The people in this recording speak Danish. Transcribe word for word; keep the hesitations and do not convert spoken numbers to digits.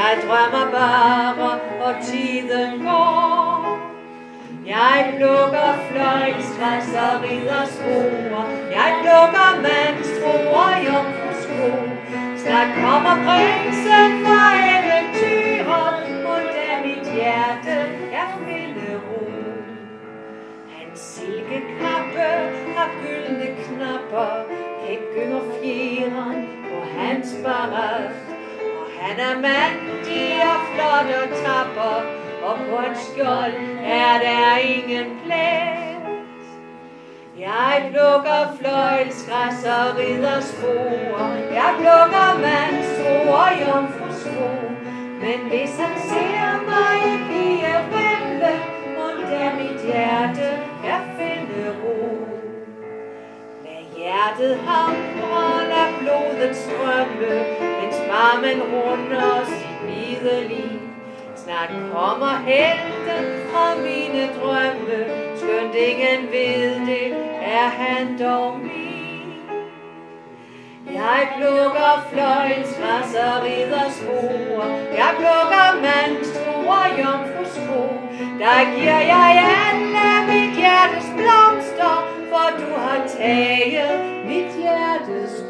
Jeg drømmer bare, og tiden går. Jeg plukker fløjlsgræs og rider skruer. Jeg plukker mandstro og jomfrusko. Snart kommer prinsen fra eventyret, og da mit hjerte er finde ro. Hans silkekappe har gyldne knapper, hækken og fjeren på hans barat. Og han er mandig og flot og tapper, og på et skjold er der ingen plet. Jeg plukker fløjlsgræs og rider spor. Jeg plukker mandstro og jomfrusko. Men hvis han ser mig en pige vælge, og da mit hjerte er finde ro. Lad hjertet hamre, lad blodet strømme, mens varmen runder sit hvide liv. Snart kommer helten fra mine drømme, skønt ingen ved det, er han dog min. Jeg plukker fløjlsgræs og rider spor. Jeg plukker mandstro og jomfrusko. Der giver jeg alle mit hjertes blomster, for du har taget mit hjertes